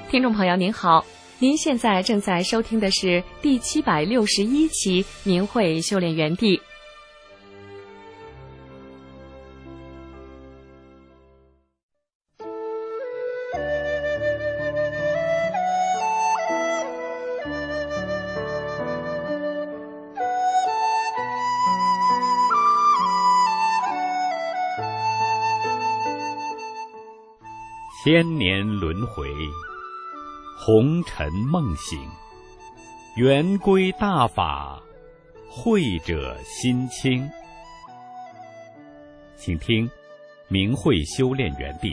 听众朋友您好，您现在正在收听的是第761期明慧修炼园地。 千年轮回，红尘梦醒，圆归大法，慧者心清。请听明慧修炼园地。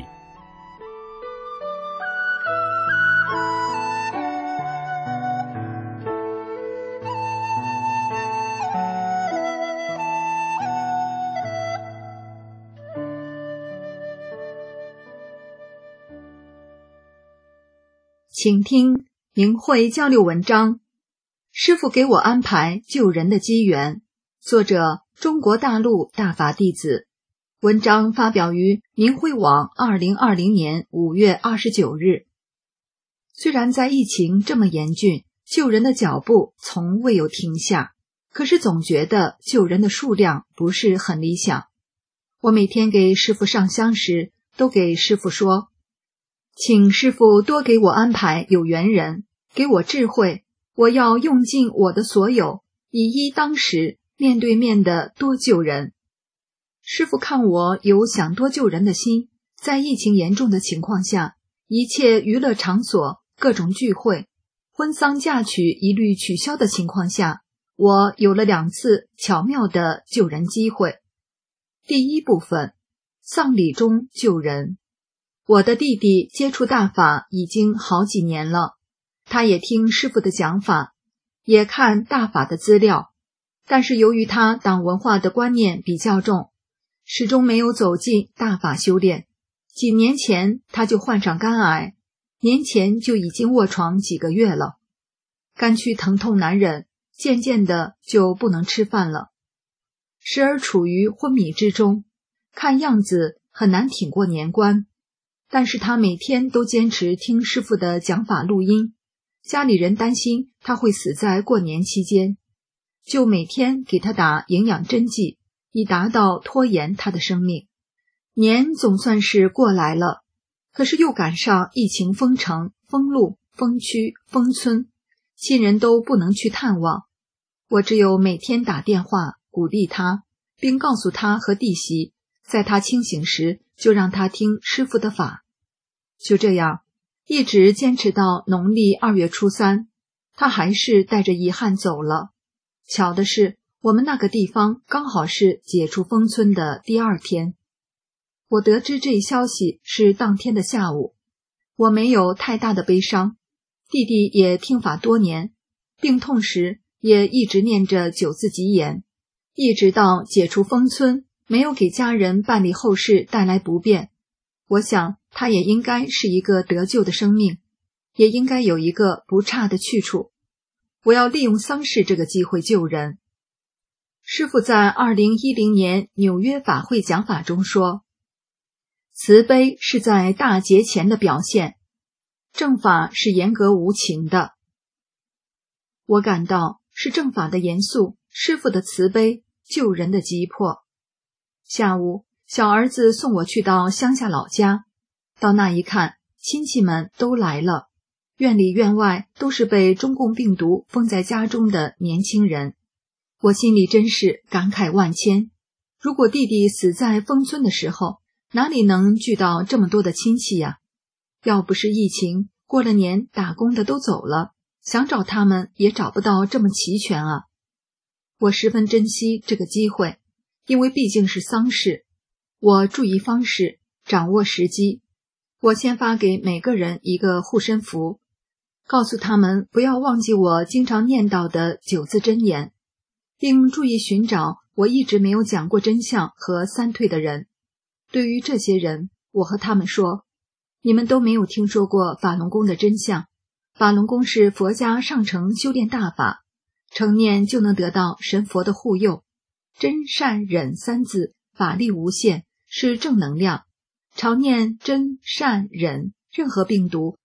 请听明慧交流文章，师父给我安排救人的机缘。作者：中国大陆大法弟子。文章发表于明慧网2020年5月29日。虽然在疫情这么严峻，救人的脚步从未有停下，可是总觉得救人的数量不是很理想。我每天给师父上香时，都给师父说，请师父多给我安排有缘人，给我智慧，我要用尽我的所有，以一当十，面对面的多救人。师父看我有想多救人的心，在疫情严重的情况下，一切娱乐场所、各种聚会、婚丧嫁娶一律取消的情况下，我有了2次巧妙的救人机会。第一部分，丧礼中救人。我的弟弟接触大法已经好几年了，他也听师父的讲法，也看大法的资料，但是由于他党文化的观念比较重，始终没有走进大法修炼。几年前他就患上肝癌，年前就已经卧床几个月了，肝区疼痛难忍，渐渐的就不能吃饭了，时而处于昏迷之中，看样子很难挺过年关。但是他每天都坚持听师父的讲法录音，家里人担心他会死在过年期间，就每天给他打营养针剂，以达到拖延他的生命。年总算是过来了，可是又赶上疫情封城、封路、封区、封村，亲人都不能去探望，我只有每天打电话鼓励他，并告诉他和弟媳，在他清醒时就让他听师父的法。就这样一直坚持到农历2月初3，他还是带着遗憾走了。巧的是，我们那个地方刚好是解除封村的第2天。我得知这一消息是当天的下午，我没有太大的悲伤，弟弟也听法多年，病痛时也一直念着9字吉言，一直到解除封村，没有给家人办理后事带来不便。我想他也应该是一个得救的生命，也应该有一个不差的去处。我要利用丧事这个机会救人。师父在2010年纽约法会讲法中说，慈悲是在大节前的表现，正法是严格无情的。我感到是正法的严肃，师父的慈悲，救人的急迫。下午小儿子送我去到乡下老家，到那一看，亲戚们都来了，院里院外都是被中共病毒封在家中的年轻人。我心里真是感慨万千，如果弟弟死在封村的时候，哪里能聚到这么多的亲戚呀？要不是疫情，过了年打工的都走了，想找他们也找不到这么齐全啊。我十分珍惜这个机会，因为毕竟是丧事，我注意方式，掌握时机。我先发给每个人一个护身符，告诉他们不要忘记我经常念叨的9字真言，并注意寻找我一直没有讲过真相和3退的人。对于这些人，我和他们说，你们都没有听说过法轮功的真相。法轮功是佛家上乘修炼大法，成念就能得到神佛的护佑。真善忍3字法力无限，是正能量。常念真善忍，任何病毒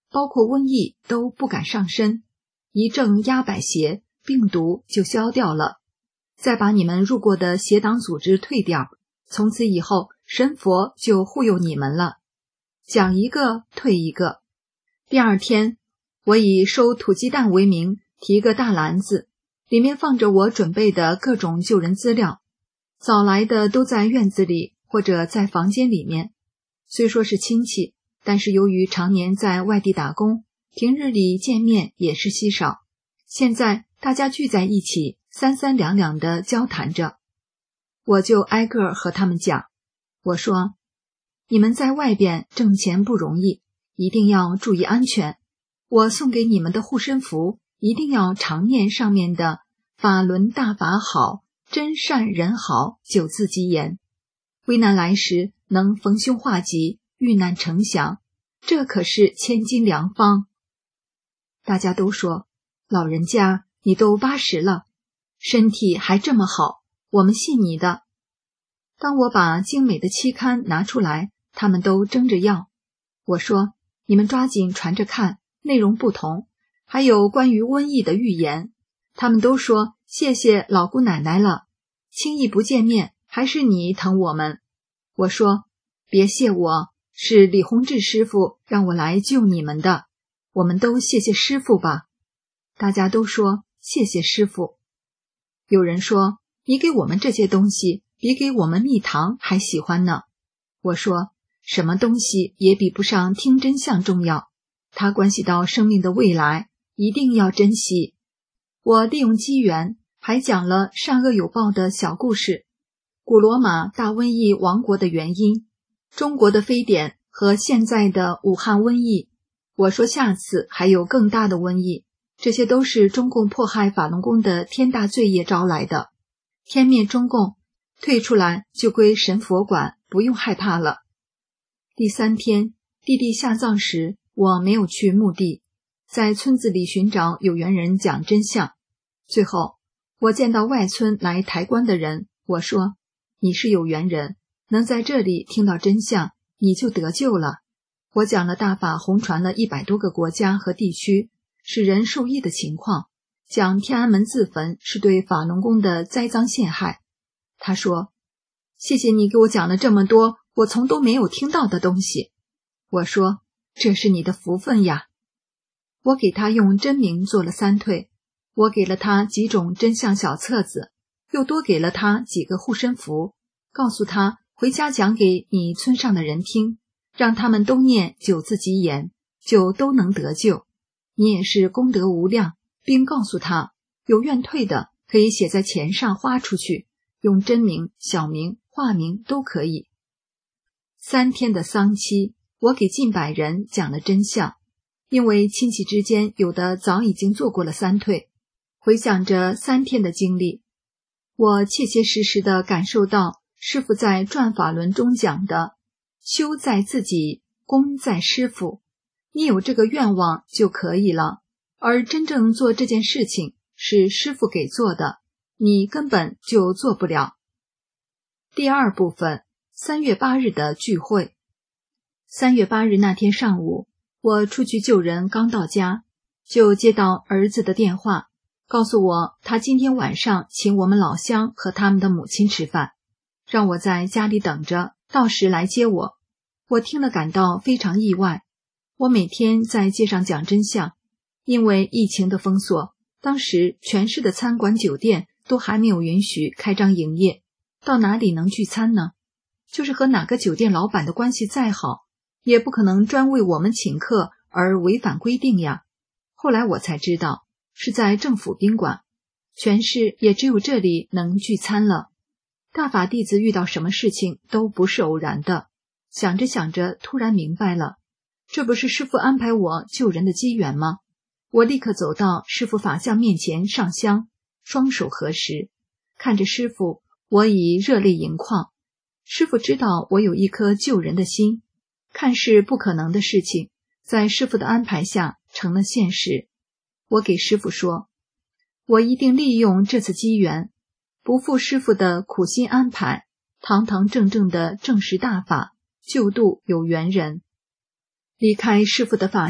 包括瘟疫都不敢上身，一正压百邪，病毒就消掉了。再把你们入过的邪党组织退掉，从此以后神佛就护佑你们了。讲一个退一个。第二天，我以收土鸡蛋为名，提个大篮子，里面放着我准备的各种救人资料。早来的都在院子里或者在房间里面，虽说是亲戚，但是由于常年在外地打工，平日里见面也是稀少。现在大家聚在一起，三三两两地交谈着，我就挨个和他们讲。我说，你们在外边挣钱不容易，一定要注意安全。我送给你们的护身符，一定要常念上面的法轮大法好，真善人好9字吉言，危难来时能逢凶化吉，遇难成祥，这可是千金良方。大家都说，老人家你都80了，身体还这么好，我们信你的。当我把精美的期刊拿出来，他们都争着要。我说，你们抓紧传着看，内容不同，还有关于瘟疫的预言。他们都说谢谢老姑奶奶了，轻易不见面，还是你疼我们。我说，别谢我，是李洪志师傅让我来救你们的，我们都谢谢师傅吧。大家都说谢谢师傅。有人说，你给我们这些东西比给我们蜜糖还喜欢呢。我说，什么东西也比不上听真相重要，它关系到生命的未来，一定要珍惜。我利用机缘还讲了善恶有报的小故事，古罗马大瘟疫亡国的原因，中国的非典和现在的武汉瘟疫。我说下次还有更大的瘟疫，这些都是中共迫害法轮功的天大罪业招来的。天灭中共，退出来就归神佛管，不用害怕了。第3天，弟弟下葬时，我没有去墓地，在村子里寻找有缘人讲真相。最后，我见到外村来抬棺的人，我说，你是有缘人，能在这里听到真相，你就得救了。我讲了大法红传了100多个国家和地区，使人受益的情况，讲天安门自焚是对法轮功的栽赃陷害。他说，谢谢你给我讲了这么多我从都没有听到的东西。我说，这是你的福分呀。我给他用真名做了3退，我给了他几种真相小册子，又多给了他几个护身符，告诉他回家讲给你村上的人听，让他们都念9字吉言，就都能得救。你也是功德无量，并告诉他，有愿退的可以写在钱上花出去，用真名、小名、化名都可以。3天的丧期，我给近100人讲了真相，因为亲戚之间有的早已经做过了3退。回想着3天的经历，我切切实实地感受到师父在转法轮中讲的，修在自己，功在师父。你有这个愿望就可以了，而真正做这件事情是师父给做的，你根本就做不了。第2部分，3月8日的聚会。3月8日那天上午，我出去救人，刚到家，就接到儿子的电话，告诉我他今天晚上请我们老乡和他们的母亲吃饭，让我在家里等着，到时来接我。我听了感到非常意外。我每天在街上讲真相，因为疫情的封锁，当时全市的餐馆酒店都还没有允许开张营业，到哪里能聚餐呢？就是和哪个酒店老板的关系再好，也不可能专为我们请客而违反规定呀。后来我才知道，是在政府宾馆，全市也只有这里能聚餐了。大法弟子遇到什么事情都不是偶然的，想着想着突然明白了，这不是师父安排我救人的机缘吗？我立刻走到师父法像面前上香，双手合十，看着师父，我已热泪盈眶。师父知道我有一颗救人的心，看似不可能的事情，在师父的安排下成了现实。我给师父说，我一定利用这次机缘，不负师父的苦心安排，堂堂正正的证实大法，救度有缘人。离开师父的法像，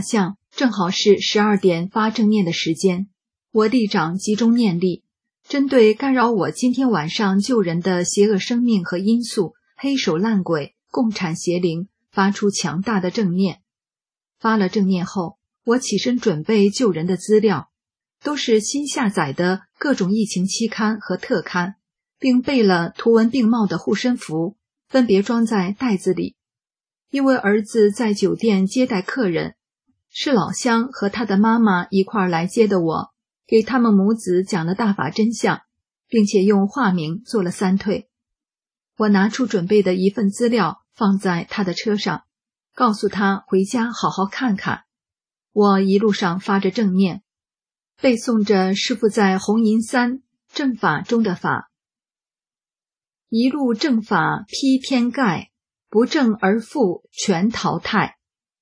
正好是12点发正念的时间。我立掌集中念力，针对干扰我今天晚上救人的邪恶生命和因素、黑手烂鬼、共产邪灵发出强大的正念。发了正念后，我起身准备救人的资料，都是新下载的各种疫情期刊和特刊，并备了图文并茂的护身符，分别装在袋子里。因为儿子在酒店接待客人，是老乡和他的妈妈一块儿来接的我，给他们母子讲了大法真相，并且用化名做了3退。我拿出准备的一份资料放在他的车上，告诉他回家好好看看。我一路上发着正念，背诵着师父在红银3正法中的法：一路正法披天盖，不正而复全淘汰。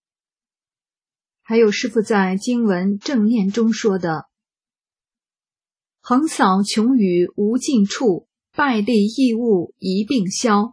还有师父在经文正念中说的：横扫穷宇无尽处，败利益物一并消。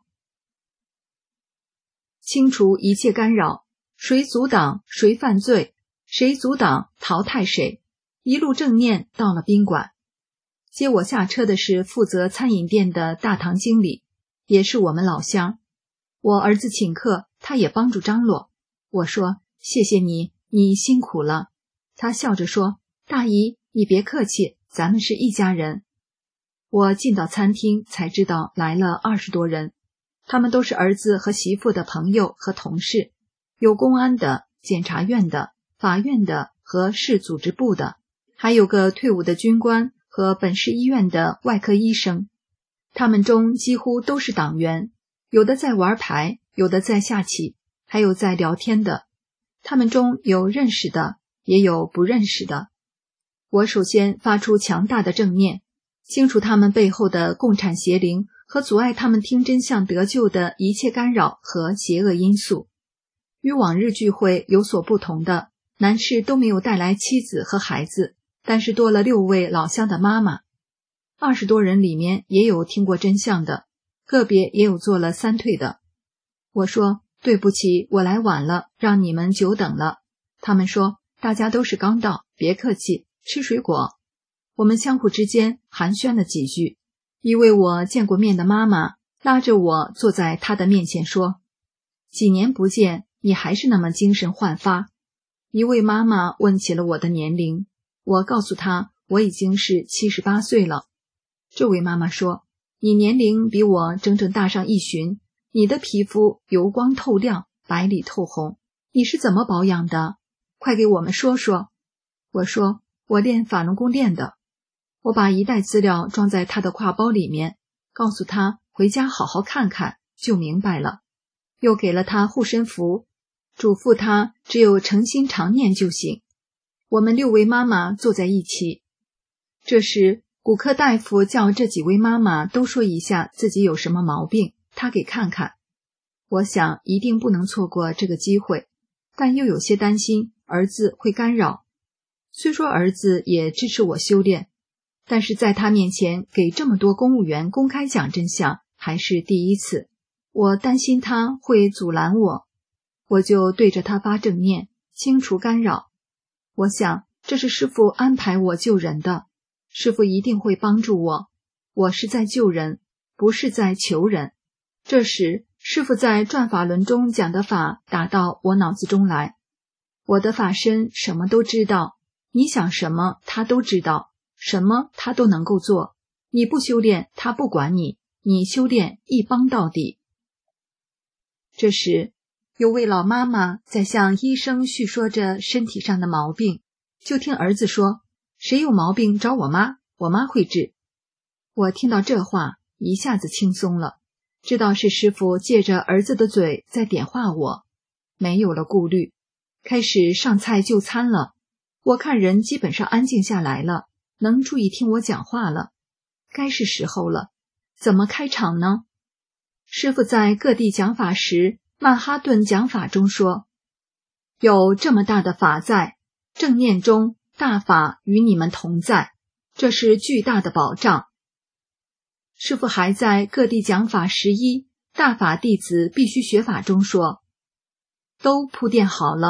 清除一切干扰，谁阻挡谁犯罪，谁阻挡淘汰谁。一路正念到了宾馆，接我下车的是负责餐饮店的大堂经理，也是我们老乡。我儿子请客，他也帮助张罗。我说：谢谢你，你辛苦了。他笑着说：大姨，你别客气，咱们是一家人。我进到餐厅才知道来了20多人，他们都是儿子和媳妇的朋友和同事，有公安的、检察院的、法院的和市组织部的，还有个退伍的军官和本市医院的外科医生。他们中几乎都是党员，有的在玩牌，有的在下棋，还有在聊天的。他们中有认识的，也有不认识的。我首先发出强大的正念，清除他们背后的共产邪灵和阻碍他们听真相得救的一切干扰和邪恶因素。与往日聚会有所不同的，男士都没有带来妻子和孩子，但是多了6位老乡的妈妈。20多人里面也有听过真相的，个别也有做了3退的。我说：对不起，我来晚了，让你们久等了。他们说：大家都是刚到，别客气，吃水果。我们相互之间寒暄了几句。一位我见过面的妈妈拉着我坐在她的面前说：几年不见，你还是那么精神焕发。一位妈妈问起了我的年龄，我告诉她我已经是78岁了。这位妈妈说：你年龄比我整整大上1旬，你的皮肤油光透亮，白里透红，你是怎么保养的？快给我们说说。我说：我练法轮功练的。我把一袋资料装在他的挎包里面，告诉他回家好好看看，就明白了。又给了他护身符，嘱咐他只有诚心常念就行。我们6位妈妈坐在一起。这时骨科大夫叫这几位妈妈都说一下自己有什么毛病，他给看看。我想一定不能错过这个机会，但又有些担心儿子会干扰。虽说儿子也支持我修炼，但是在他面前给这么多公务员公开讲真相还是第一次，我担心他会阻拦我。我就对着他发正念，清除干扰。我想这是师父安排我救人的，师父一定会帮助我，我是在救人，不是在求人。这时师父在转法轮中讲的法打到我脑子中来。我的法身什么都知道，你想什么他都知道，什么他都能够做。你不修炼他不管你，你修炼一帮到底。这时有位老妈妈在向医生叙说着身体上的毛病，就听儿子说：谁有毛病找我妈，我妈会治。我听到这话一下子轻松了，知道是师父借着儿子的嘴在点化我，没有了顾虑。开始上菜就餐了，我看人基本上安静下来了，能注意听我讲话了。该是时候了，怎么开场呢？师父在各地讲法时，曼哈顿讲法中说：有这么大的法在，正念中大法与你们同在，这是巨大的保障。师父还在各地讲法11大法弟子必须学法中说：都铺垫好了，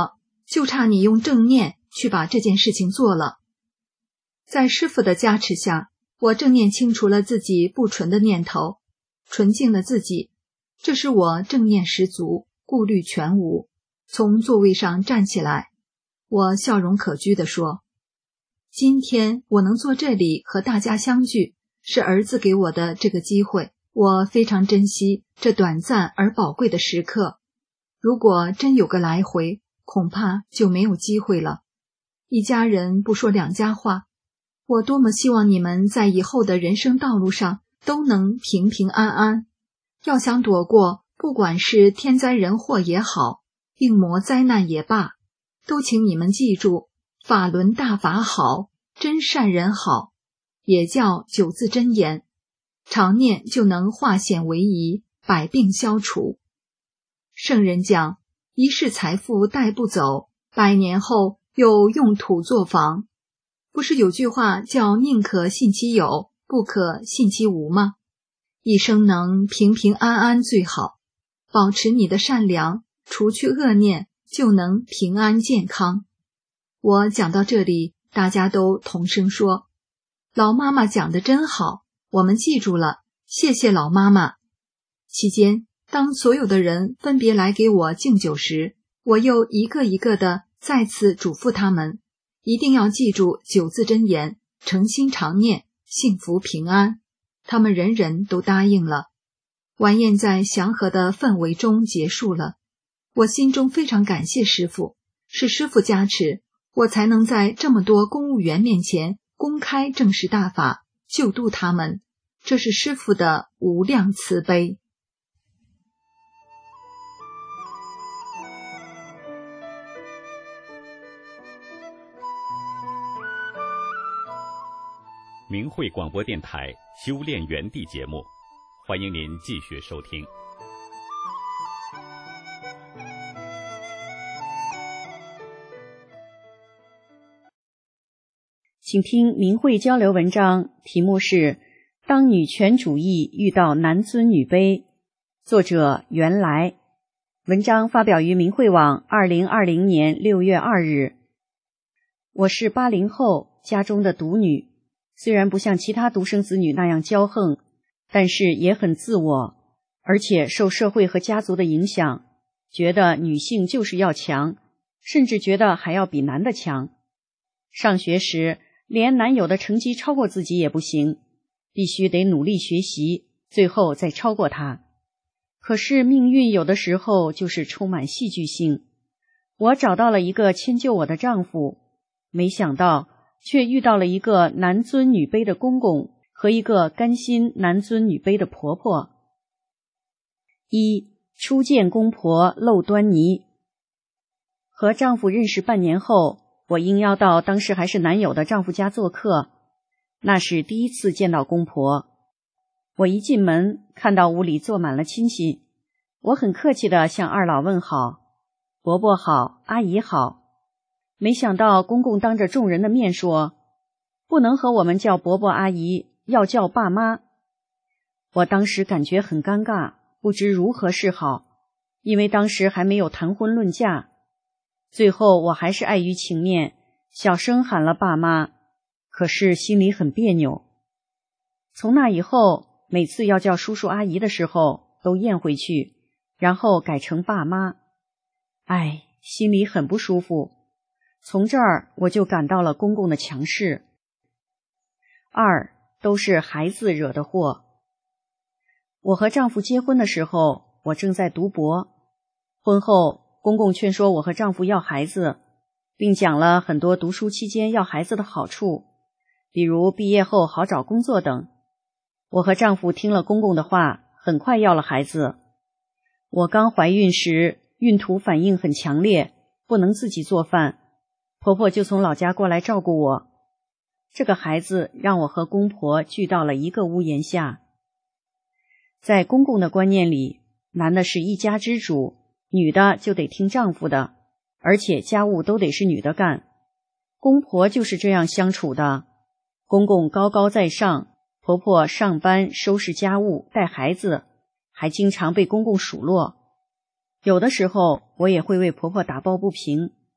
就差你用正念去把这件事情做了。在师父的加持下，我正念清除了自己不纯的念头，纯净了自己。这使我正念十足，顾虑全无。从座位上站起来，我笑容可掬地说，今天我能坐这里和大家相聚，是儿子给我的这个机会，我非常珍惜这短暂而宝贵的时刻。如果真有个来回，恐怕就没有机会了。一家人不说两家话，我多么希望你们在以后的人生道路上都能平平安安。要想躲过不管是天灾人祸也好，病魔灾难也罢，都请你们记住，法轮大法好，真善人好，也叫九字真言，常念就能化险为夷，百病消除。圣人讲，一世财富带不走，100年后又用土作房。不是有句话叫宁可信其有，不可信其无吗？一生能平平安安最好，保持你的善良，除去恶念，就能平安健康。我讲到这里，大家都同声说，老妈妈讲得真好，我们记住了，谢谢老妈妈。期间，当所有的人分别来给我敬酒时，我又一个一个的再次嘱咐他们，一定要记住九字真言，诚心常念，幸福平安。他们人人都答应了。晚宴在祥和的氛围中结束了。我心中非常感谢师父，是师父加持，我才能在这么多公务员面前公开证实大法，救度他们。这是师父的无量慈悲。 明慧广播电台修炼园地节目，欢迎您继续收听。 请听明慧交流文章，题目是当女权主义遇到男尊女卑，作者袁来。文章发表于明慧网2020年6月2日。我是80后，家中的独女，虽然不像其他独生子女那样骄横，但是也很自我，而且受社会和家族的影响，觉得女性就是要强，甚至觉得还要比男的强。上学时，连男友的成绩超过自己也不行，必须得努力学习，最后再超过他。可是命运有的时候就是充满戏剧性。我找到了一个迁就我的丈夫，没想到却遇到了一个男尊女卑的公公和一个甘心男尊女卑的婆婆。1. 初见公婆露端倪。和丈夫认识半年后，我应邀到当时还是男友的丈夫家做客，那是第一次见到公婆。我一进门，看到屋里坐满了亲戚，我很客气地向二老问好，伯伯好，阿姨好。没想到公公当着众人的面说，不能和我们叫伯伯阿姨，要叫爸妈。我当时感觉很尴尬，不知如何是好，因为当时还没有谈婚论嫁。最后我还是碍于情面，小声喊了爸妈，可是心里很别扭。从那以后，每次要叫叔叔阿姨的时候，都咽回去，然后改成爸妈。心里很不舒服。从这儿我就感到了公公的强势。2. 都是孩子惹的祸。我和丈夫结婚的时候，我正在读博。婚后，公公劝说我和丈夫要孩子，并讲了很多读书期间要孩子的好处，比如毕业后好找工作等。我和丈夫听了公公的话，很快要了孩子。我刚怀孕时，孕吐反应很强烈，不能自己做饭，婆婆就从老家过来照顾我。这个孩子让我和公婆聚到了一个屋檐下。在公公的观念里，男的是一家之主，女的就得听丈夫的，而且家务都得是女的干。公婆就是这样相处的，公公高高在上，婆婆上班收拾家务带孩子，还经常被公公数落。有的时候我也会为婆婆打抱不平，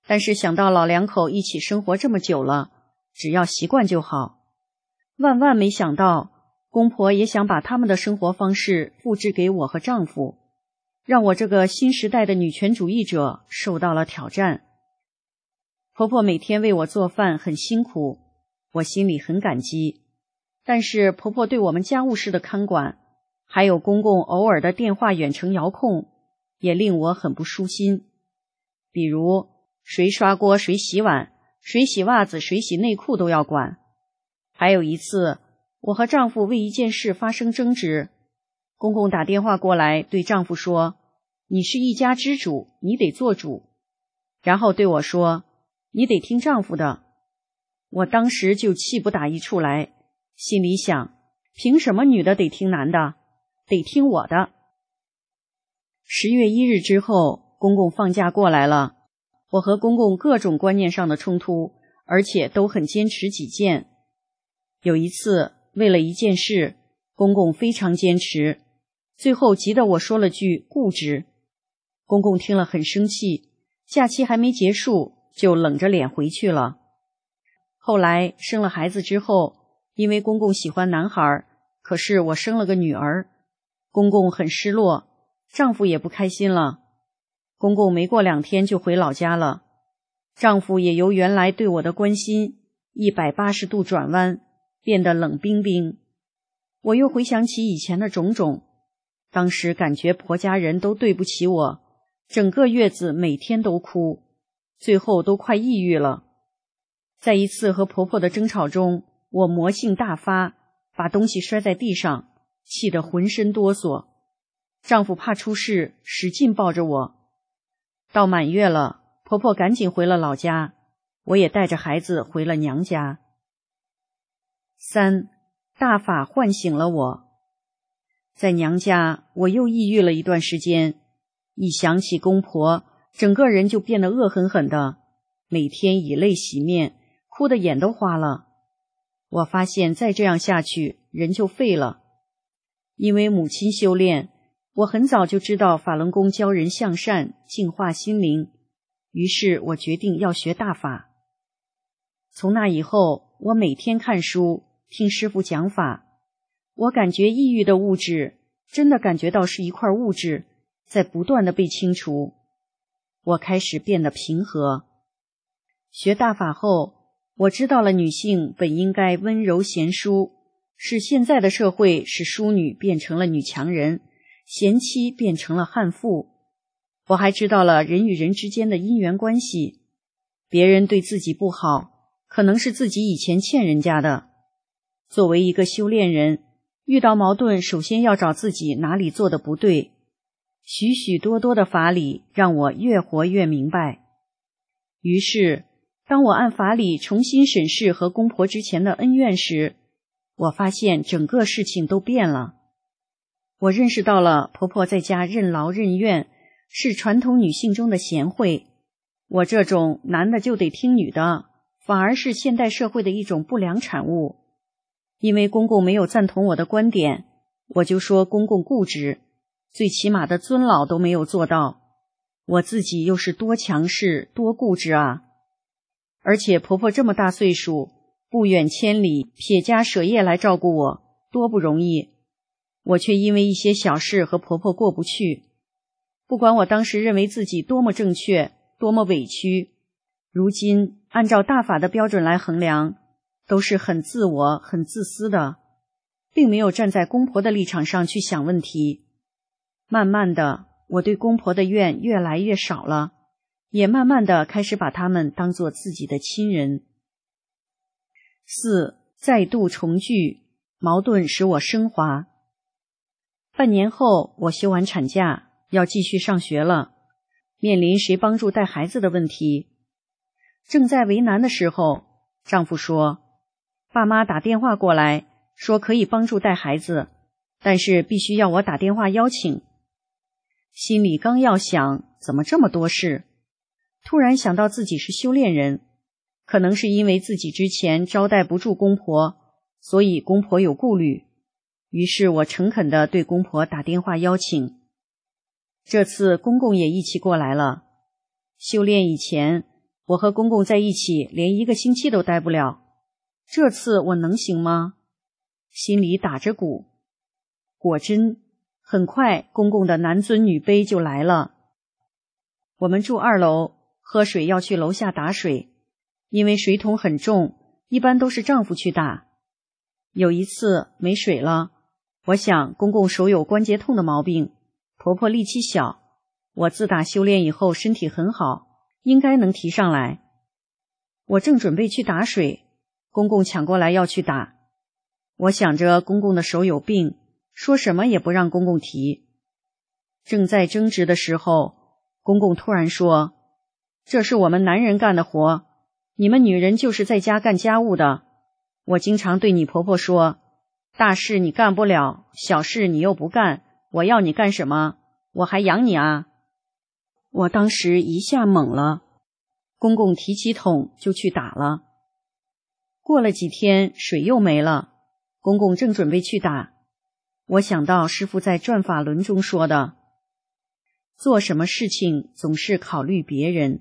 但是想到老两口一起生活这么久了，只要习惯就好。万万没想到，公婆也想把他们的生活方式复制给我和丈夫，让我这个新时代的女权主义者受到了挑战。婆婆每天为我做饭很辛苦，我心里很感激，但是婆婆对我们家务事的看管，还有公公偶尔的电话远程遥控，也令我很不舒心。比如谁刷锅谁洗碗，谁洗袜子谁洗内裤都要管。还有一次，我和丈夫为一件事发生争执，公公打电话过来对丈夫说，你是一家之主，你得做主，然后对我说，你得听丈夫的。我当时就气不打一处来，心里想，凭什么女的得听男的，得听我的。10月1日之后，公公放假过来了，我和公公各种观念上的冲突，而且都很坚持己见。有一次，为了一件事，公公非常坚持，最后急得我说了句固执。公公听了很生气，假期还没结束，就冷着脸回去了。后来生了孩子之后，因为公公喜欢男孩，可是我生了个女儿，公公很失落，丈夫也不开心了。公公没过2天就回老家了，丈夫也由原来对我的关心180度转弯，变得冷冰冰。我又回想起以前的种种，当时感觉婆家人都对不起我，整个月子每天都哭，最后都快抑郁了。在一次和婆婆的争吵中，我魔性大发，把东西摔在地上，气得浑身哆嗦。丈夫怕出事，使劲抱着我。到满月了，婆婆赶紧回了老家，我也带着孩子回了娘家。3. 大法唤醒了我。在娘家，我又抑郁了一段时间，一想起公婆，整个人就变得恶狠狠的，每天以泪洗面，哭得眼都花了。我发现再这样下去，人就废了。因为母亲修炼，我很早就知道法轮功教人向善，净化心灵，于是我决定要学大法。从那以后，我每天看书，听师父讲法，我感觉抑郁的物质，真的感觉到是一块物质，在不断的被清除。我开始变得平和。学大法后，我知道了女性本应该温柔贤淑，是现在的社会使淑女变成了女强人，贤妻变成了悍妇。我还知道了人与人之间的因缘关系，别人对自己不好，可能是自己以前欠人家的。作为一个修炼人，遇到矛盾首先要找自己哪里做的不对。许许多多的法理让我越活越明白。于是当我按法理重新审视和公婆之前的恩怨时，我发现整个事情都变了。我认识到了婆婆在家任劳任怨，是传统女性中的贤惠。我这种男的就得听女的，反而是现代社会的一种不良产物。因为公公没有赞同我的观点，我就说公公固执，最起码的尊老都没有做到。我自己又是多强势多固执啊！而且婆婆这么大岁数，不远千里撇家舍业来照顾我，多不容易。我却因为一些小事和婆婆过不去。不管我当时认为自己多么正确，多么委屈，如今按照大法的标准来衡量，都是很自我很自私的，并没有站在公婆的立场上去想问题。慢慢的，我对公婆的怨越来越少了，也慢慢的开始把他们当作自己的亲人。4. 再度重聚，矛盾使我升华。半年后，我休完产假，要继续上学了，面临谁帮助带孩子的问题。正在为难的时候，丈夫说，爸妈打电话过来，说可以帮助带孩子，但是必须要我打电话邀请。心里刚要想，怎么这么多事？突然想到自己是修炼人，可能是因为自己之前招待不住公婆，所以公婆有顾虑。于是我诚恳地对公婆打电话邀请。这次公公也一起过来了。修炼以前， 我和公公在一起连1个星期都待不了，这次我能行吗？心里打着鼓。果真，很快公公的男尊女卑就来了。我们住2楼，喝水要去楼下打水，因为水桶很重，一般都是丈夫去打。有一次没水了，我想公公手有关节痛的毛病，婆婆力气小，我自打修炼以后身体很好，应该能提上来。我正准备去打水，公公抢过来要去打。我想着公公的手有病，说什么也不让公公提。正在争执的时候，公公突然说：“这是我们男人干的活，你们女人就是在家干家务的。我经常对你婆婆说，大事你干不了，小事你又不干，我要你干什么？我还养你啊！”我当时一下懵了，公公提起桶就去打了。过了几天，水又没了，公公正准备去打。我想到师父在转法轮中说的，做什么事情总是考虑别人。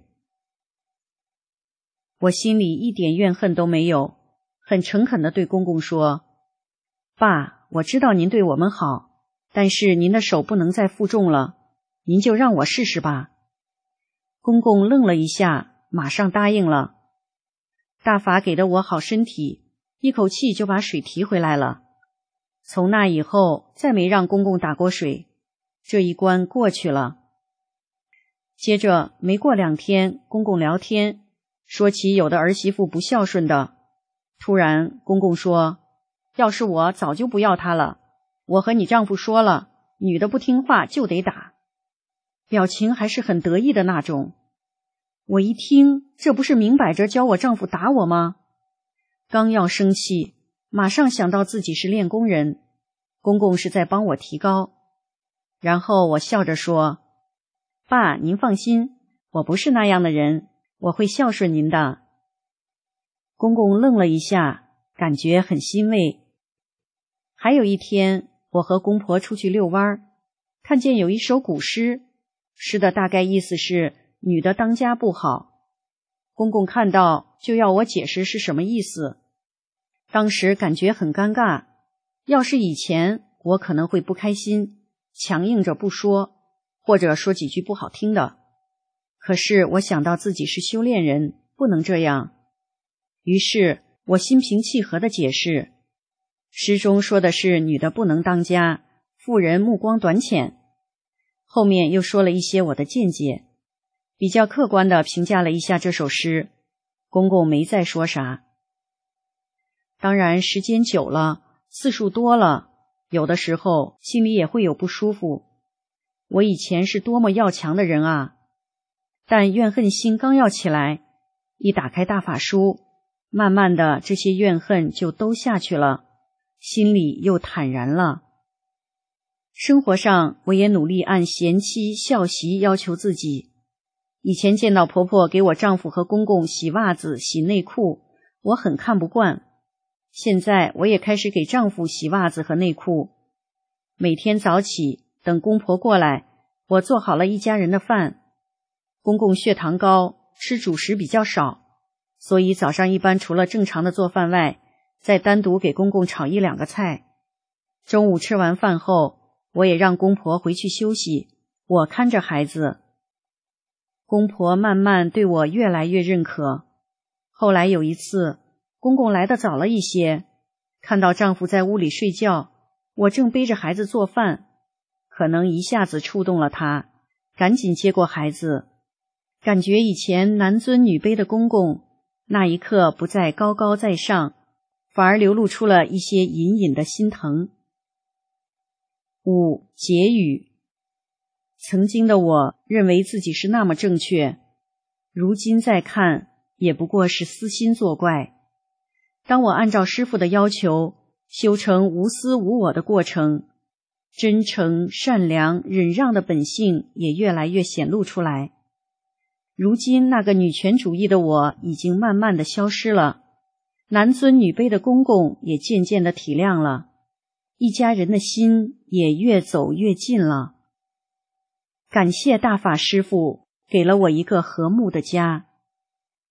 我心里一点怨恨都没有，很诚恳地对公公说：“爸，我知道您对我们好，但是您的手不能再负重了，您就让我试试吧。”公公愣了一下，马上答应了。大法给的我好身体，一口气就把水提回来了。从那以后再没让公公打过水，这一关过去了。接着没过2天，公公聊天，说起有的儿媳妇不孝顺的。突然公公说：“要是我早就不要她了，我和你丈夫说了，女的不听话就得打。”表情还是很得意的那种。我一听，这不是明摆着教我丈夫打我吗？刚要生气，马上想到自己是练功人，公公是在帮我提高。然后我笑着说：“爸，您放心，我不是那样的人，我会孝顺您的。”公公愣了一下，感觉很欣慰。还有一天，我和公婆出去遛弯，看见有一首古诗，诗的大概意思是女的当家不好。公公看到就要我解释是什么意思，当时感觉很尴尬，要是以前我可能会不开心，强硬着不说，或者说几句不好听的。可是我想到自己是修炼人，不能这样，于是我心平气和地解释，诗中说的是女的不能当家，妇人目光短浅。后面又说了一些我的见解，比较客观地评价了一下这首诗。公公没再说啥。当然时间久了，次数多了，有的时候心里也会有不舒服。我以前是多么要强的人啊！但怨恨心刚要起来，一打开大法书，慢慢的这些怨恨就都下去了，心里又坦然了。生活上我也努力按贤妻孝媳要求自己。以前见到婆婆给我丈夫和公公洗袜子洗内裤，我很看不惯。现在我也开始给丈夫洗袜子和内裤。每天早起等公婆过来，我做好了一家人的饭。公公血糖高，吃主食比较少，所以早上一般除了正常的做饭外，再单独给公公炒1、2个菜。中午吃完饭后，我也让公婆回去休息，我看着孩子。公婆慢慢对我越来越认可。后来有一次，公公来得早了一些，看到丈夫在屋里睡觉，我正背着孩子做饭，可能一下子触动了他，赶紧接过孩子，感觉以前男尊女卑的公公，那一刻不再高高在上，反而流露出了一些隐隐的心疼。5. 结语。曾经的我认为自己是那么正确，如今再看也不过是私心作怪。当我按照师父的要求修成无私无我的过程，真诚善良忍让的本性也越来越显露出来。如今那个女权主义的我已经慢慢的消失了，男尊女卑的公公也渐渐的体谅了，一家人的心也越走越近了。感谢大法师父给了我一个和睦的家。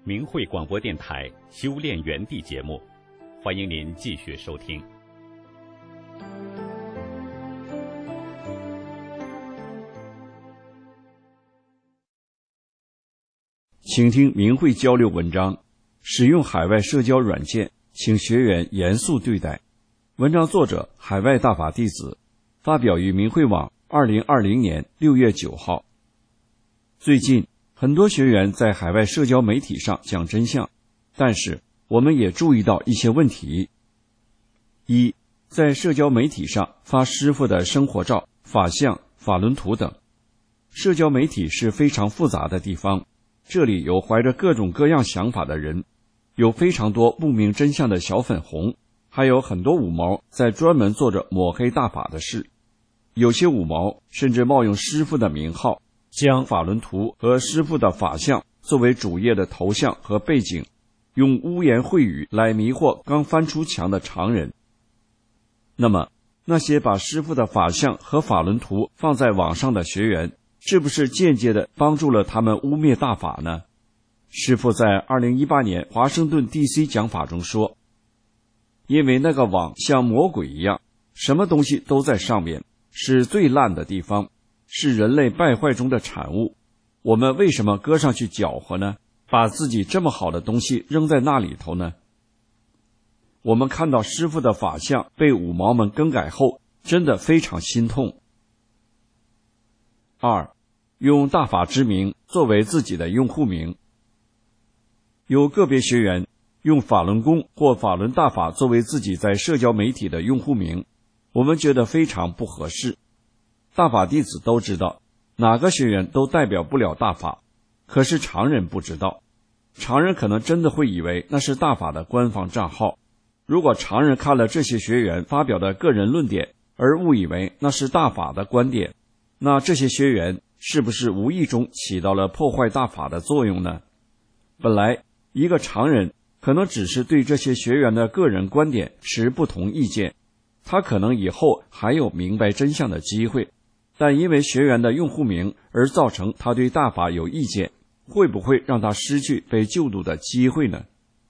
明慧广播电台修炼园地节目，欢迎您继续收听。 请听明慧交流文章，使用海外社交软件，请学员严肃对待。文章作者海外大法弟子，发表于明慧网2020年6月9号。最近很多学员在海外社交媒体上讲真相，但是我们也注意到一些问题。一，在社交媒体上发师父的生活照、法相、法轮图等。社交媒体是非常复杂的地方，这里有怀着各种各样想法的人，有非常多不明真相的小粉红，还有很多五毛在专门做着抹黑大法的事。有些五毛甚至冒用师父的名号，将法轮图和师父的法相作为主页的头像和背景，用污言秽语来迷惑刚翻出墙的常人。那么，那些把师父的法相和法轮图放在网上的学员，是不是间接地帮助了他们污蔑大法呢？师父在2018年华盛顿 DC 讲法中说，因为那个网像魔鬼一样，什么东西都在上面，是最烂的地方，是人类败坏中的产物。我们为什么搁上去搅和呢？把自己这么好的东西扔在那里头呢？我们看到师父的法相被五毛们更改后，真的非常心痛。二，用大法之名作为自己的用户名。有个别学员用法轮功或法轮大法作为自己在社交媒体的用户名，我们觉得非常不合适。大法弟子都知道，哪个学员都代表不了大法，可是常人不知道，常人可能真的会以为那是大法的官方账号。如果常人看了这些学员发表的个人论点，而误以为那是大法的观点，那这些学员是不是无意中起到了破坏大法的作用呢？本来一个常人可能只是对这些学员的个人观点持不同意见，他可能以后还有明白真相的机会，但因为学员的用户名而造成他对大法有意见，会不会让他失去被救度的机会呢？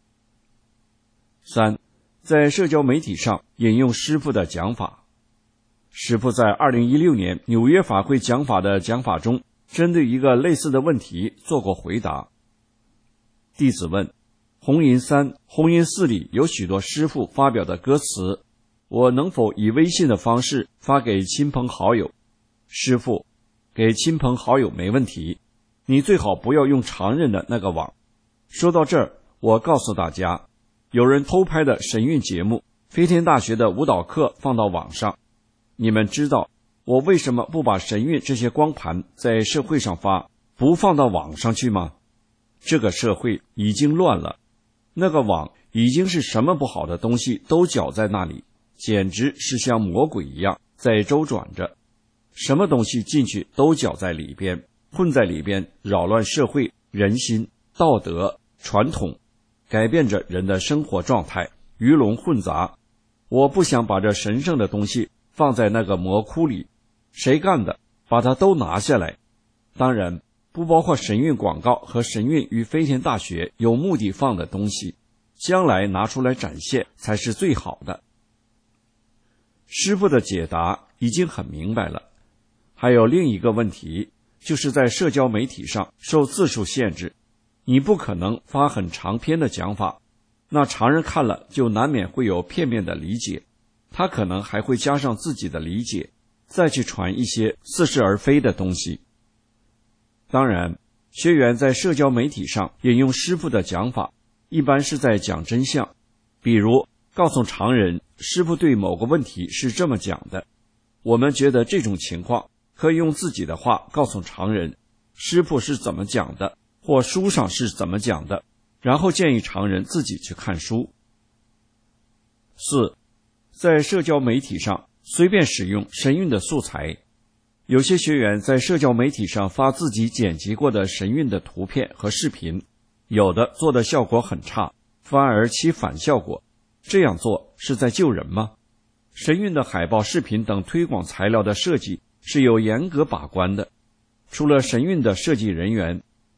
三，在社交媒体上引用师父的讲法。师父在2016年纽约法会讲法的讲法中，针对一个类似的问题做过回答。弟子问，红银3、红银4里有许多师父发表的歌词，我能否以微信的方式发给亲朋好友？师父，给亲朋好友没问题，你最好不要用常人的那个网。说到这儿，我告诉大家，有人偷拍的神韵节目，飞天大学的舞蹈课放到网上。你们知道我为什么不把神韵这些光盘在社会上发，不放到网上去吗？这个社会已经乱了，那个网已经是什么不好的东西都搅在那里，简直是像魔鬼一样在周转着，什么东西进去都搅在里边，混在里边，扰乱社会、人心、道德、传统，改变着人的生活状态，鱼龙混杂。我不想把这神圣的东西放在那个魔窟里，谁干的，把它都拿下来。当然不包括神韵广告和神韵与飞天大学有目的放的东西，将来拿出来展现才是最好的。师父的解答已经很明白了。还有另一个问题，就是在社交媒体上受字数限制，你不可能发很长篇的讲法，那常人看了就难免会有片面的理解，他可能还会加上自己的理解，再去传一些似是而非的东西。当然，学员在社交媒体上引用师父的讲法，一般是在讲真相，比如告诉常人师父对某个问题是这么讲的，我们觉得这种情况可以用自己的话告诉常人师父是怎么讲的，或书上是怎么讲的，然后建议常人自己去看书。4，在社交媒体上随便使用神韵的素材。有些学员在社交媒体上发自己剪辑过的神韵的图片和视频，有的做的效果很差，反而起反效果。这样做是在救人吗？神韵的海报、视频等推广材料的设计是有严格把关的，除了神韵的设计人员，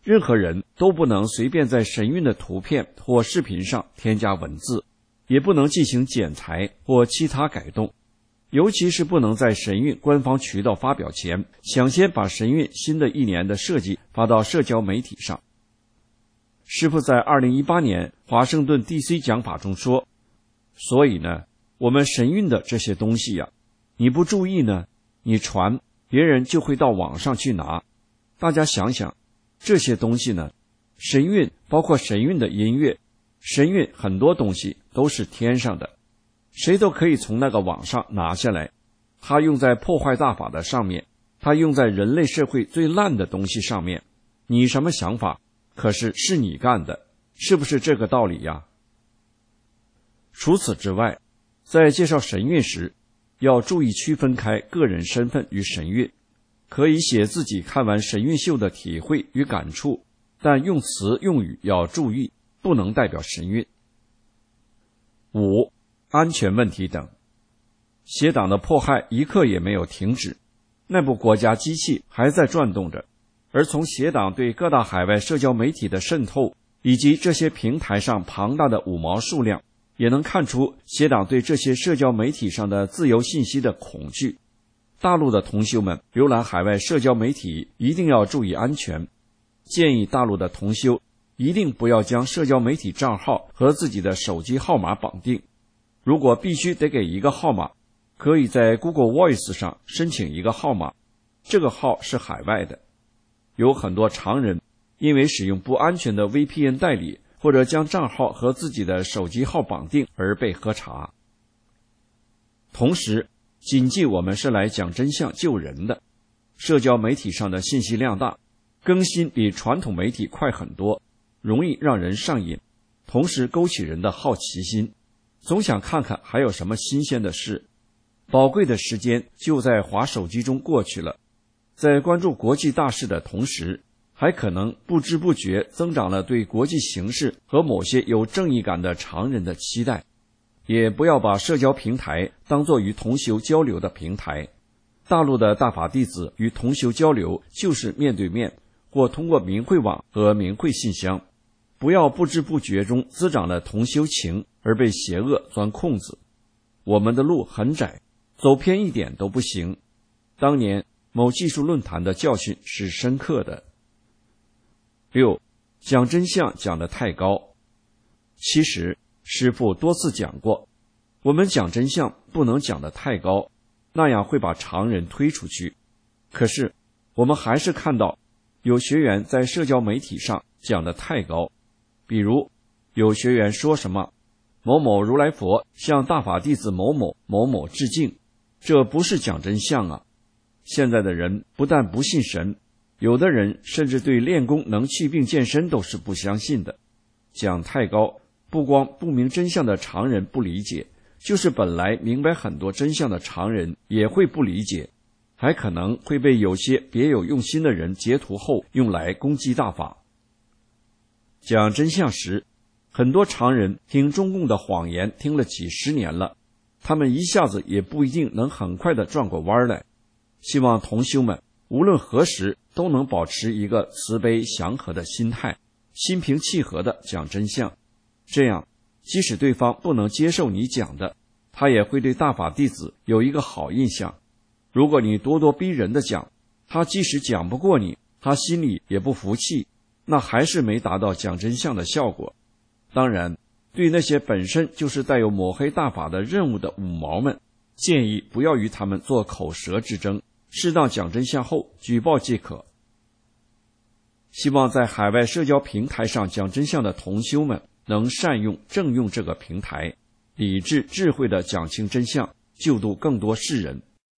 任何人都不能随便在神韵的图片或视频上添加文字，也不能进行剪裁或其他改动，尤其是不能在神韵官方渠道发表前，抢先把神韵新的一年的设计发到社交媒体上。师父在2018年华盛顿 DC 讲法中说，所以呢，我们神韵的这些东西呀，你不注意呢，你传，别人就会到网上去拿。大家想想，这些东西呢，神韵包括神韵的音乐，神韵很多东西都是天上的，谁都可以从那个网上拿下来。它用在破坏大法的上面，它用在人类社会最烂的东西上面，你什么想法？可是是你干的，是不是这个道理呀？除此之外，在介绍神韵时，要注意区分开个人身份与神韵。可以写自己看完神韵秀的体会与感触，但用词用语要注意，不能代表神韵。5. 安全问题等。邪党的迫害一刻也没有停止，那部国家机器还在转动着，而从邪党对各大海外社交媒体的渗透，以及这些平台上庞大的五毛数量，也能看出邪党对这些社交媒体上的自由信息的恐惧。大陆的同修们浏览海外社交媒体一定要注意安全，建议大陆的同修一定不要将社交媒体账号和自己的手机号码绑定。如果必须得给一个号码，可以在 Google Voice 上申请一个号码，这个号是海外的。有很多常人因为使用不安全的 VPN 代理，或者将账号和自己的手机号绑定而被核查。同时谨记我们是来讲真相救人的，社交媒体上的信息量大，更新比传统媒体快很多，容易让人上瘾，同时勾起人的好奇心，总想看看还有什么新鲜的事。宝贵的时间就在滑手机中过去了，在关注国际大事的同时，还可能不知不觉增长了对国际形势和某些有正义感的常人的期待。也不要把社交平台当作与同修交流的平台。大陆的大法弟子与同修交流就是面对面，或通过明慧网和明慧信箱。不要不知不觉中滋长了同修情，而被邪恶钻空子。我们的路很窄，走偏一点都不行。当年某技术论坛的教训是深刻的。6. 讲真相讲得太高。其实师父多次讲过，我们讲真相不能讲得太高，那样会把常人推出去。可是我们还是看到有学员在社交媒体上讲得太高，比如有学员说什么某某如来佛向大法弟子某某某某致敬，这不是讲真相啊。现在的人不但不信神，有的人甚至对练功能气病健身都是不相信的。讲太高，不光不明真相的常人不理解，就是本来明白很多真相的常人也会不理解，还可能会被有些别有用心的人截图后用来攻击大法。讲真相时，很多常人听中共的谎言听了几十年了，他们一下子也不一定能很快地转过弯来。希望同修们无论何时都能保持一个慈悲祥和的心态，心平气和地讲真相。这样即使对方不能接受你讲的，他也会对大法弟子有一个好印象。如果你咄咄逼人的讲，他即使讲不过你，他心里也不服气，那还是没达到讲真相的效果。当然，对那些本身就是带有抹黑大法的任务的五毛们，建议不要与他们做口舌之争，适当讲真相后举报即可。希望在海外社交平台上讲真相的同修们能善用正用这个平台，理智智慧地讲清真相，救度更多世人。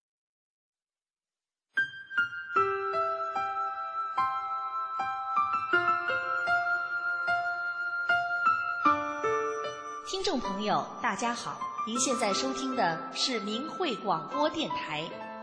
听众朋友大家好，您现在收听的是明慧广播电台。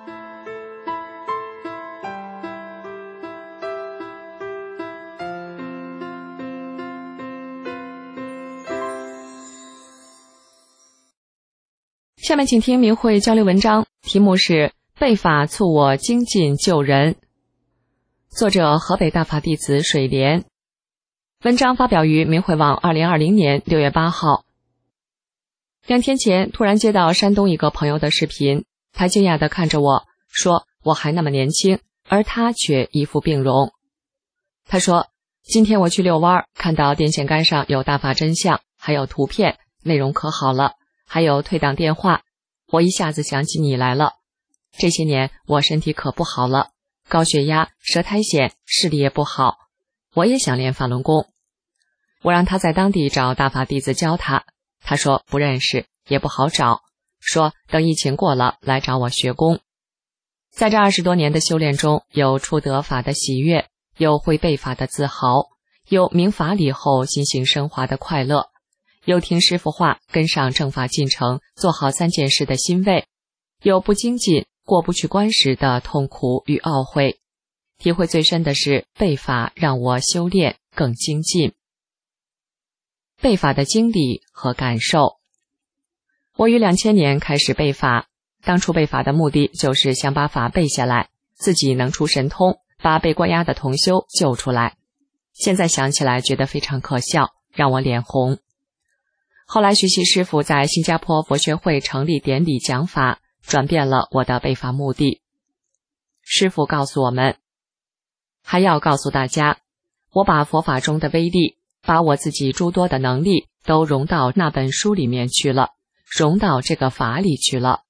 下面请听明慧交流文章，题目是被法促我精进救人。 作者河北大法弟子水莲。文章发表于明慧网2020年6月8号。2天前突然接到山东一个朋友的视频，他惊讶地看着我说，我还那么年轻，而他却一副病容。他说，今天我去遛弯，看到电线杆上有大法真相，还有图片，内容可好了，还有退档电话，我一下子想起你来了。这些年我身体可不好了，高血压、舌苔藓，视力也不好，我也想练法轮功。我让他在当地找大法弟子教他，他说不认识，也不好找，说等疫情过了来找我学功。在这20多年的修炼中，有触得法的喜悦，有会背法的自豪，有明法理后心性升华的快乐，有听师父话跟上正法进程做好3件事的欣慰，有不精进过不去关时的痛苦与懊悔。体会最深的是背法让我修炼更精进。背法的经历和感受。我于2000年开始背法，当初背法的目的就是想把法背下来，自己能出神通，把被关押的同修救出来。现在想起来觉得非常可笑，让我脸红。后来学习师父在新加坡佛学会成立典礼讲法，转变了我的背法目的。师父告诉我们，还要告诉大家，我把佛法中的威力，把我自己诸多的能力都融到那本书里面去了，融到这个法里去了。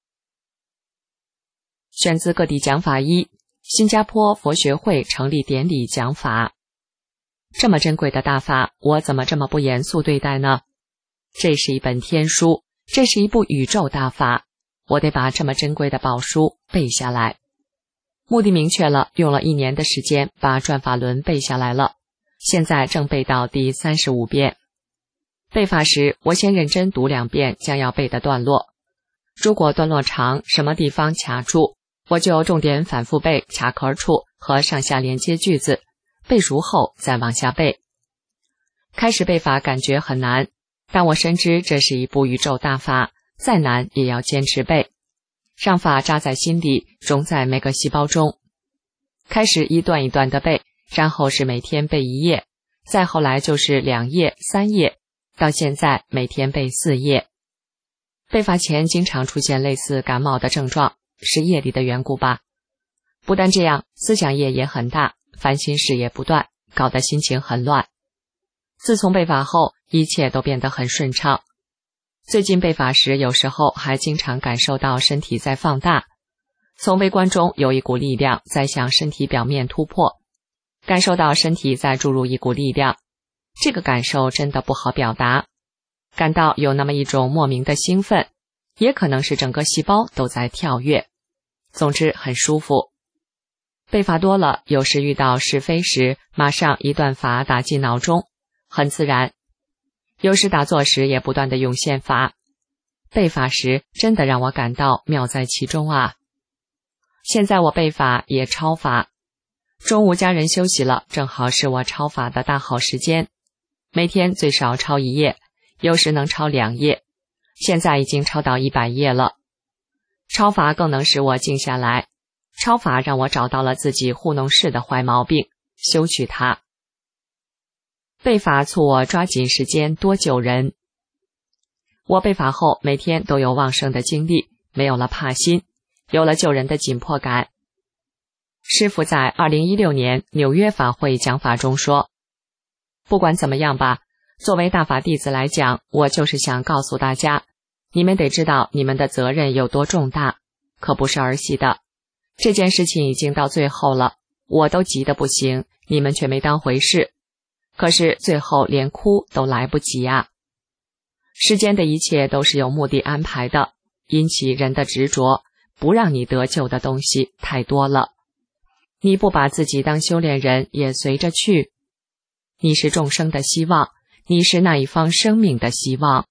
选自各地讲法1，新加坡佛学会成立典礼讲法。这么珍贵的大法，我怎么这么不严肃对待呢？这是一本天书，这是一部宇宙大法，我得把这么珍贵的宝书背下来。目的明确了，用了1年的时间把转法轮背下来了，现在正背到第35遍。背法时，我先认真读2遍将要背的段落，如果段落长，什么地方卡住，我就重点反复背卡壳处和上下连接句子，背熟后再往下背。开始背法感觉很难，但我深知这是一部宇宙大法，再难也要坚持背，让法扎在心里，融在每个细胞中。开始一段一段的背，然后是每天背1页，再后来就是2页、3页，到现在每天背4页。背法前经常出现类似感冒的症状，是业力的缘故吧。不但这样，思想业也很大，烦心事也不断，搞得心情很乱。自从背法后，一切都变得很顺畅。最近背法时，有时候还经常感受到身体在放大，从微观中有一股力量在向身体表面突破，感受到身体在注入一股力量，这个感受真的不好表达，感到有那么一种莫名的兴奋，也可能是整个细胞都在跳跃，总之很舒服。背法多了，有时遇到是非时，马上一段法打进脑中，很自然。有时打坐时也不断地涌现法，背法时真的让我感到妙在其中啊。现在我背法也抄法，中午家人休息了，正好是我抄法的大好时间，每天最少抄1页，有时能抄2页，现在已经抄到100页了。抄法更能使我静下来，抄法让我找到了自己糊弄事的坏毛病，修去它。背法促我抓紧时间多救人。我背法后每天都有旺盛的精力，没有了怕心，有了救人的紧迫感。师父在2016年纽约法会讲法中说，不管怎么样吧，作为大法弟子来讲，我就是想告诉大家，你们得知道你们的责任有多重大，可不是儿戏的。这件事情已经到最后了，我都急得不行，你们却没当回事。可是最后连哭都来不及啊！世间的一切都是有目的安排的，因其人的执着，不让你得救的东西太多了。你不把自己当修炼人，也随着去。你是众生的希望，你是那一方生命的希望。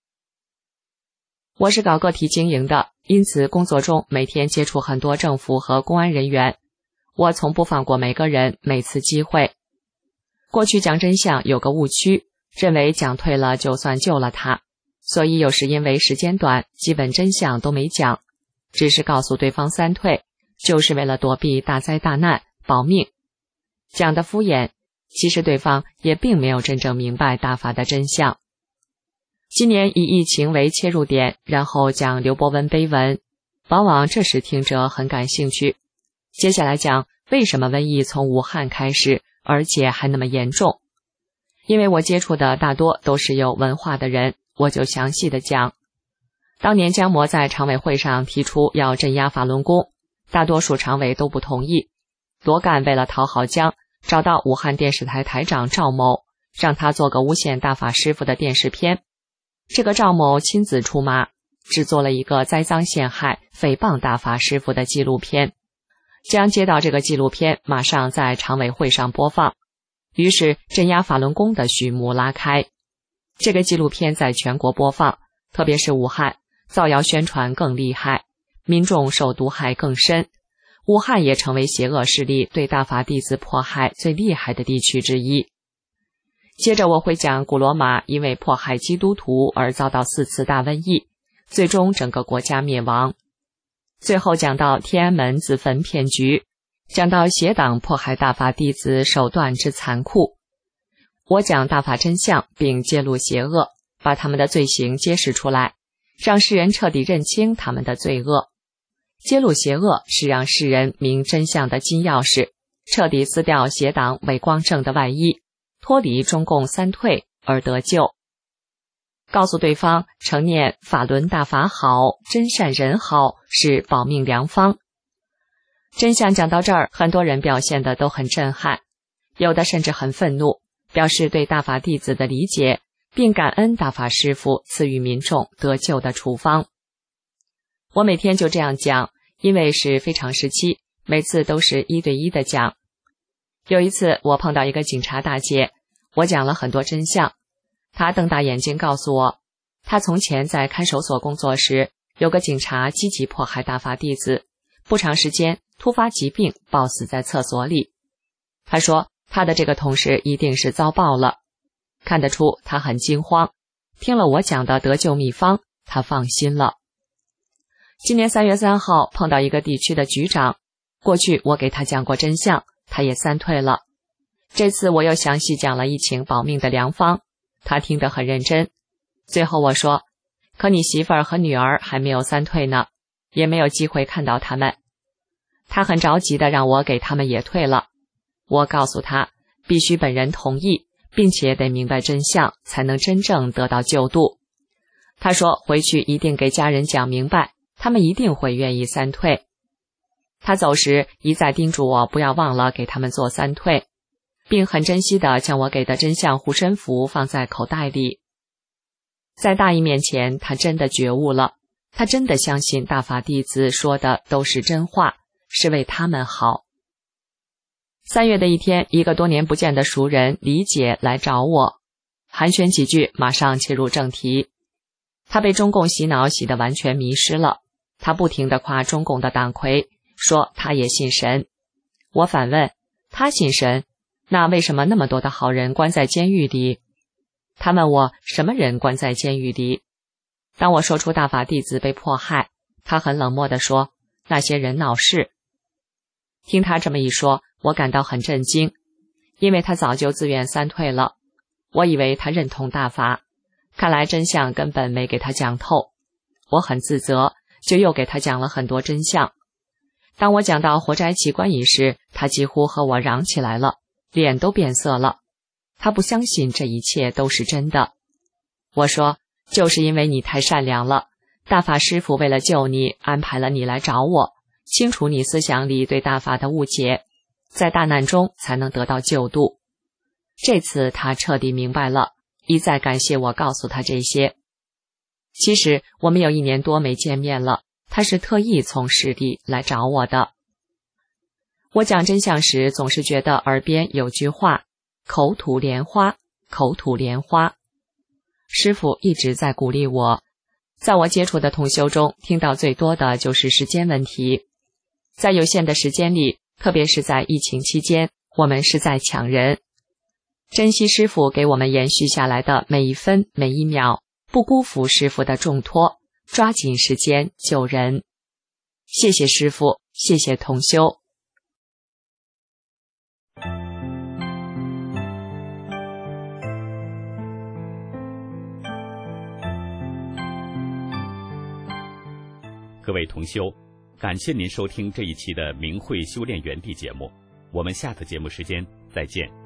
我是搞个体经营的，因此工作中每天接触很多政府和公安人员，我从不放过每个人，每次机会。过去讲真相有个误区，认为讲退了就算救了他，所以有时因为时间短，基本真相都没讲，只是告诉对方3退，就是为了躲避大灾大难，保命。 讲的敷衍，其实对方也并没有真正明白大法的真相。今年以疫情为切入点，然后讲刘伯温碑文，往往这时听者很感兴趣。接下来讲为什么瘟疫从武汉开始，而且还那么严重。因为我接触的大多都是有文化的人，我就详细的讲。当年姜谟在常委会上提出要镇压法轮功，大多数常委都不同意。罗干为了讨好姜，找到武汉电视台台长赵某，让他做个诬陷大法师父的电视片。这个赵某亲自出马，制作了一个栽赃陷害、诽谤大法师父的纪录片。姜接到这个纪录片，马上在常委会上播放，于是镇压法轮功的序幕拉开。这个纪录片在全国播放，特别是武汉，造谣宣传更厉害，民众受毒害更深。武汉也成为邪恶势力对大法弟子迫害最厉害的地区之一。接着我会讲古罗马因为迫害基督徒而遭到4次大瘟疫，最终整个国家灭亡。最后讲到天安门自焚骗局，讲到邪党迫害大法弟子手段之残酷。我讲大法真相，并揭露邪恶，把他们的罪行揭示出来，让世人彻底认清他们的罪恶。揭露邪恶是让世人明真相的金钥匙，彻底撕掉邪党伪光正的外衣，脱离中共三退而得救。告诉对方承念法轮大法好，真善人好，是保命良方。真相讲到这儿，很多人表现的都很震撼，有的甚至很愤怒，表示对大法弟子的理解，并感恩大法师父赐予民众得救的处方。我每天就这样讲，因为是非常时期，每次都是1对1的讲。有一次我碰到一个警察大姐，我讲了很多真相，她瞪大眼睛告诉我，她从前在看守所工作时，有个警察积极迫害大法弟子，不长时间突发疾病暴死在厕所里。她说她的这个同事一定是遭报了，看得出她很惊慌。听了我讲的得救秘方，她放心了。今年3月3号碰到一个地区的局长，过去我给他讲过真相，他也三退了。这次我又详细讲了疫情保命的良方，他听得很认真。最后我说，可你媳妇儿和女儿还没有三退呢，也没有机会看到他们。他很着急的让我给他们也退了。我告诉他，必须本人同意，并且得明白真相，才能真正得到救度。他说回去一定给家人讲明白，他们一定会愿意三退。他走时一再叮嘱我不要忘了给他们做三退，并很珍惜地将我给的真相护身符放在口袋里。在大义面前，他真的觉悟了，他真的相信大法弟子说的都是真话，是为他们好。3月的一天，一个多年不见的熟人李姐来找我，寒暄几句，马上切入正题。他被中共洗脑洗得完全迷失了，他不停地夸中共的党魁，说他也信神。我反问，他信神，那为什么那么多的好人关在监狱里？他问我什么人关在监狱里？当我说出大法弟子被迫害，他很冷漠地说，那些人闹事。听他这么一说，我感到很震惊，因为他早就自愿三退了。我以为他认同大法，看来真相根本没给他讲透。我很自责，就又给他讲了很多真相。当我讲到活摘器官一事，他几乎和我嚷起来了，脸都变色了。他不相信这一切都是真的。我说，就是因为你太善良了，大法师父为了救你，安排了你来找我，清除你思想里对大法的误解，在大难中才能得到救度。这次他彻底明白了，一再感谢我告诉他这些。其实我们有1年多没见面了，他是特意从市里来找我的。我讲真相时，总是觉得耳边有句话，口吐莲花，口吐莲花。师父一直在鼓励我，在我接触的同修中，听到最多的就是时间问题。在有限的时间里，特别是在疫情期间，我们是在抢人。珍惜师父给我们延续下来的每一分每一秒，不辜负师父的重托，抓紧时间救人。谢谢师父，谢谢同修。 各位同修，感谢您收听这一期的明慧修炼园地节目，我们下次节目时间再见。